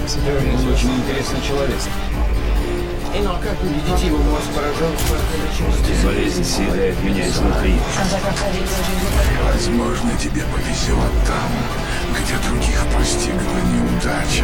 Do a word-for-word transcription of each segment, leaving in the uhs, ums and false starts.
Тернис очень интересный человек. Но как победить его мозг поражен чувством? Болезнь съедает меня изнутри. Возможно, тебе повезет там, где других постигла неудача.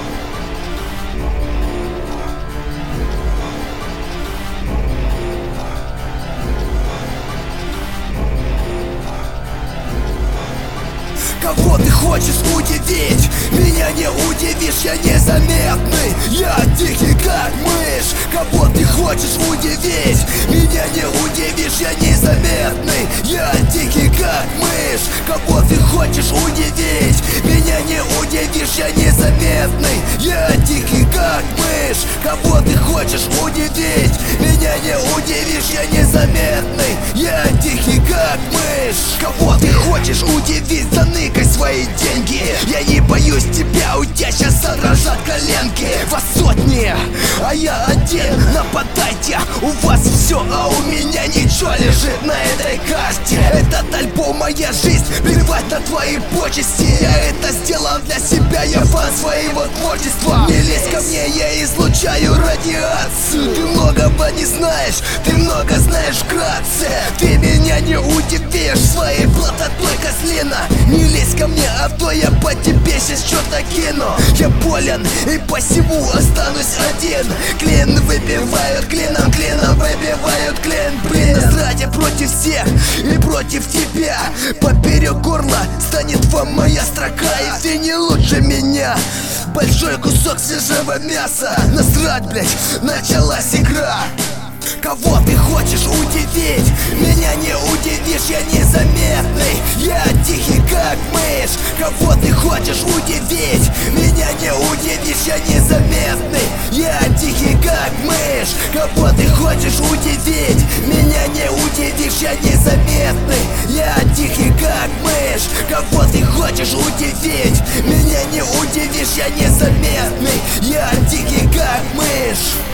Кого ты хочешь удивить? Меня не удивишь, я незаметный. Я тихий как мышь. Кого ты хочешь удивить? Меня не удивишь, я незаметный. Я тихий как мышь. Кого ты хочешь удивить? Меня не удивишь, я незаметный. Я тихий как мышь. Кого ты хочешь удивить? Меня не удивишь, я незаметный. Я тихий как мышь. Кого ты хочешь удивить? Заныкай свои деньги. Я не боюсь тебя, у тебя сейчас задрожат коленки. Вас сотни, а я один. Нападайте, у вас все, а у меня ничего лежит на этой карте. Этот альбом моя жизнь, плевать на твои почести. Я это сделал для себя, я фан своего творчества. Не лезь ко мне, я излучаю радиацию. Ты многого не знаешь, ты много знаешь вкратце. Ты меня не удивишь своей плототой козлина. Не лезь ко мне, а то я по тебе сейчас что-то кину. Я болен и посему останусь один. Клин выбивают клином, клином выбивают клин. Блин, насрать против всех и против тебя. Поперек горла станет вам моя строка. И ты не лучше меня. Большой кусок свежего мяса. Насрать, блять, началась игра. Кого ты хочешь удивить? Меня не удивишь, я незаметный. Я тихий как мышь. Кого ты хочешь удивить? Меня не удивишь, я незаметный. Я тихий как мышь. Кого ты хочешь удивить? Меня не удивишь, я незаметный. Я тихий как мышь. Кого ты хочешь удивить? Меня не удивишь, я незаметный. Я тихий как мышь.